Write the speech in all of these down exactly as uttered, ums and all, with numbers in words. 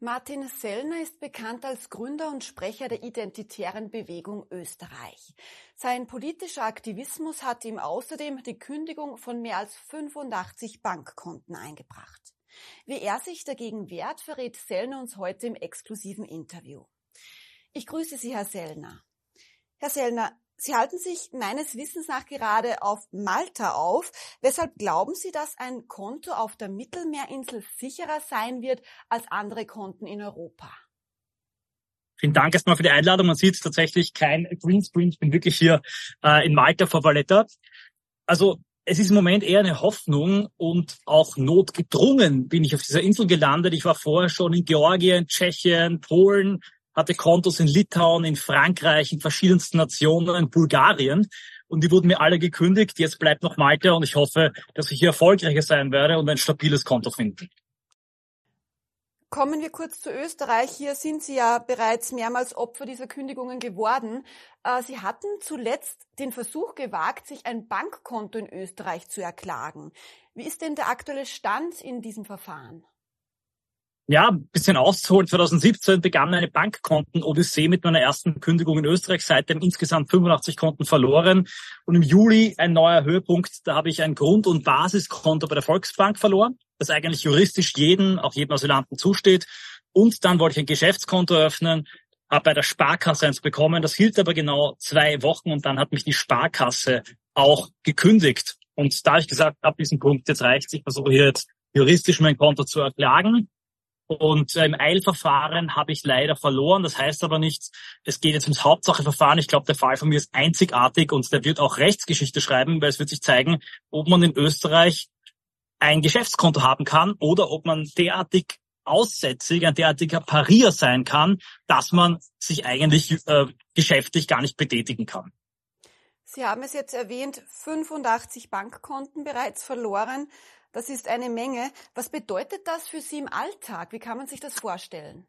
Martin Sellner ist bekannt als Gründer und Sprecher der Identitären Bewegung Österreich. Sein politischer Aktivismus hat ihm außerdem die Kündigung von mehr als fünfundachtzig Bankkonten eingebracht. Wie er sich dagegen wehrt, verrät Sellner uns heute im exklusiven Interview. Ich grüße Sie, Herr Sellner. Herr Sellner, Sie halten sich meines Wissens nach gerade auf Malta auf. Weshalb glauben Sie, dass ein Konto auf der Mittelmeerinsel sicherer sein wird als andere Konten in Europa? Vielen Dank erstmal für die Einladung. Man sieht tatsächlich kein Greenscreen. Ich bin wirklich hier äh, in Malta vor Valletta. Also es ist im Moment eher eine Hoffnung und auch notgedrungen bin ich auf dieser Insel gelandet. Ich war vorher schon in Georgien, Tschechien, Polen, hatte Kontos in Litauen, in Frankreich, in verschiedensten Nationen, in Bulgarien. Und die wurden mir alle gekündigt. Jetzt bleibt noch Malta und ich hoffe, dass ich hier erfolgreicher sein werde und ein stabiles Konto finden. Kommen wir kurz zu Österreich. Hier sind Sie ja bereits mehrmals Opfer dieser Kündigungen geworden. Sie hatten zuletzt den Versuch gewagt, sich ein Bankkonto in Österreich zu erklagen. Wie ist denn der aktuelle Stand in diesem Verfahren? Ja, ein bisschen auszuholen. zwanzig siebzehn begann eine Bankkonten-Odyssee mit meiner ersten Kündigung in Österreich. Seitdem insgesamt fünfundachtzig Konten verloren. Und im Juli ein neuer Höhepunkt. Da habe ich ein Grund- und Basiskonto bei der Volksbank verloren, das eigentlich juristisch jedem, auch jedem Asylanten zusteht. Und dann wollte ich ein Geschäftskonto eröffnen, habe bei der Sparkasse eins bekommen. Das hielt aber genau zwei Wochen und dann hat mich die Sparkasse auch gekündigt. Und da habe ich gesagt, ab diesem Punkt, jetzt reicht's. Ich versuche hier jetzt juristisch mein Konto zu erklagen. Und im Eilverfahren habe ich leider verloren. Das heißt aber nicht, es geht jetzt ums Hauptsacheverfahren. Ich glaube, der Fall von mir ist einzigartig und der wird auch Rechtsgeschichte schreiben, weil es wird sich zeigen, ob man in Österreich ein Geschäftskonto haben kann oder ob man derartig aussätzig, ein derartiger Parier sein kann, dass man sich eigentlich äh, geschäftlich gar nicht betätigen kann. Sie haben es jetzt erwähnt, fünfundachtzig Bankkonten bereits verloren. Das ist eine Menge. Was bedeutet das für Sie im Alltag? Wie kann man sich das vorstellen?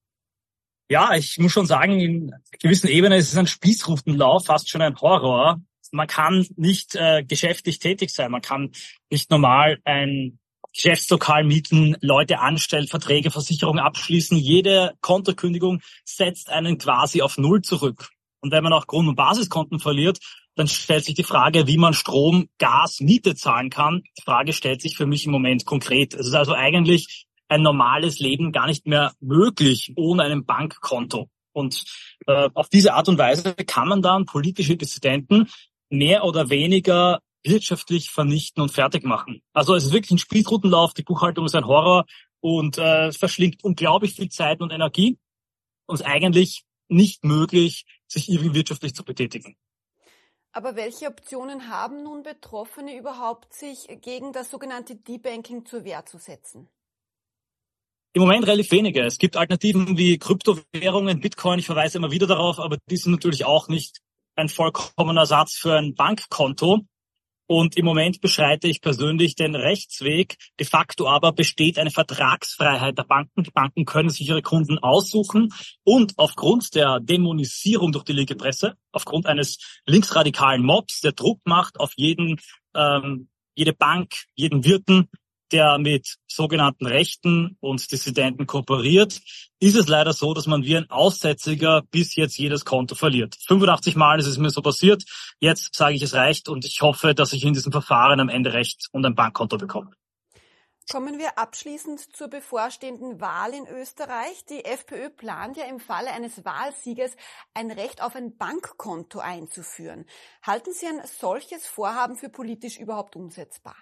Ja, ich muss schon sagen, in gewissen Ebenen ist es ein Spießrutenlauf, fast schon ein Horror. Man kann nicht äh, geschäftlich tätig sein. Man kann nicht normal ein Geschäftslokal mieten, Leute anstellen, Verträge, Versicherungen abschließen. Jede Kontokündigung setzt einen quasi auf Null zurück. Und wenn man auch Grund- und Basiskonten verliert, dann stellt sich die Frage, wie man Strom, Gas, Miete zahlen kann. Die Frage stellt sich für mich im Moment konkret. Es ist also eigentlich ein normales Leben gar nicht mehr möglich ohne ein Bankkonto. Und äh, auf diese Art und Weise kann man dann politische Dissidenten mehr oder weniger wirtschaftlich vernichten und fertig machen. Also es ist wirklich ein Spießrutenlauf, die Buchhaltung ist ein Horror und äh, es verschlingt unglaublich viel Zeit und Energie und ist eigentlich nicht möglich, sich irgendwie wirtschaftlich zu betätigen. Aber welche Optionen haben nun Betroffene überhaupt, sich gegen das sogenannte Debanking zur Wehr zu setzen? Im Moment relativ wenige. Es gibt Alternativen wie Kryptowährungen, Bitcoin, ich verweise immer wieder darauf, aber die sind natürlich auch nicht ein vollkommener Ersatz für ein Bankkonto. Und im Moment beschreite ich persönlich den Rechtsweg. De facto aber besteht eine Vertragsfreiheit der Banken. Die Banken können sich ihre Kunden aussuchen. Und aufgrund der Dämonisierung durch die linke Presse, aufgrund eines linksradikalen Mobs, der Druck macht auf jeden, ähm, jede Bank, jeden Wirten, der mit sogenannten Rechten und Dissidenten kooperiert, ist es leider so, dass man wie ein Aussätziger bis jetzt jedes Konto verliert. fünfundachtzig Mal ist es mir so passiert. Jetzt sage ich, es reicht und ich hoffe, dass ich in diesem Verfahren am Ende Recht und ein Bankkonto bekomme. Kommen wir abschließend zur bevorstehenden Wahl in Österreich. Die FPÖ plant ja im Falle eines Wahlsieges ein Recht auf ein Bankkonto einzuführen. Halten Sie ein solches Vorhaben für politisch überhaupt umsetzbar?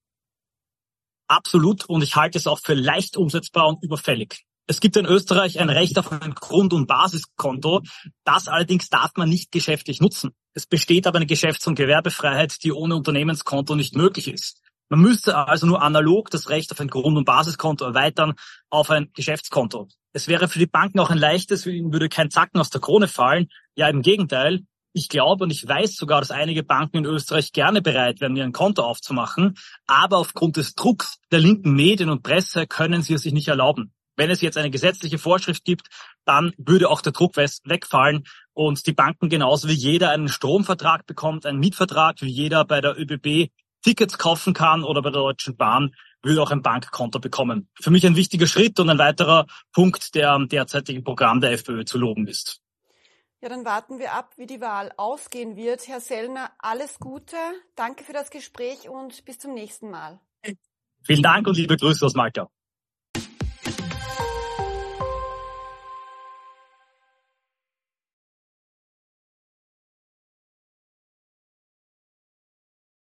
Absolut, und ich halte es auch für leicht umsetzbar und überfällig. Es gibt in Österreich ein Recht auf ein Grund- und Basiskonto. Das allerdings darf man nicht geschäftlich nutzen. Es besteht aber eine Geschäfts- und Gewerbefreiheit, die ohne Unternehmenskonto nicht möglich ist. Man müsste also nur analog das Recht auf ein Grund- und Basiskonto erweitern auf ein Geschäftskonto. Es wäre für die Banken auch ein leichtes, ihnen würde kein Zacken aus der Krone fallen. Ja, im Gegenteil. Ich glaube und ich weiß sogar, dass einige Banken in Österreich gerne bereit wären, mir ein Konto aufzumachen. Aber aufgrund des Drucks der linken Medien und Presse können sie es sich nicht erlauben. Wenn es jetzt eine gesetzliche Vorschrift gibt, dann würde auch der Druck wegfallen und die Banken genauso wie jeder einen Stromvertrag bekommt, einen Mietvertrag, wie jeder bei der ÖBB Tickets kaufen kann oder bei der Deutschen Bahn, würde auch ein Bankkonto bekommen. Für mich ein wichtiger Schritt und ein weiterer Punkt, der am derzeitigen Programm der FPÖ zu loben ist. Ja, dann warten wir ab, wie die Wahl ausgehen wird. Herr Sellner, alles Gute. Danke für das Gespräch und bis zum nächsten Mal. Vielen Dank und liebe Grüße aus Malta.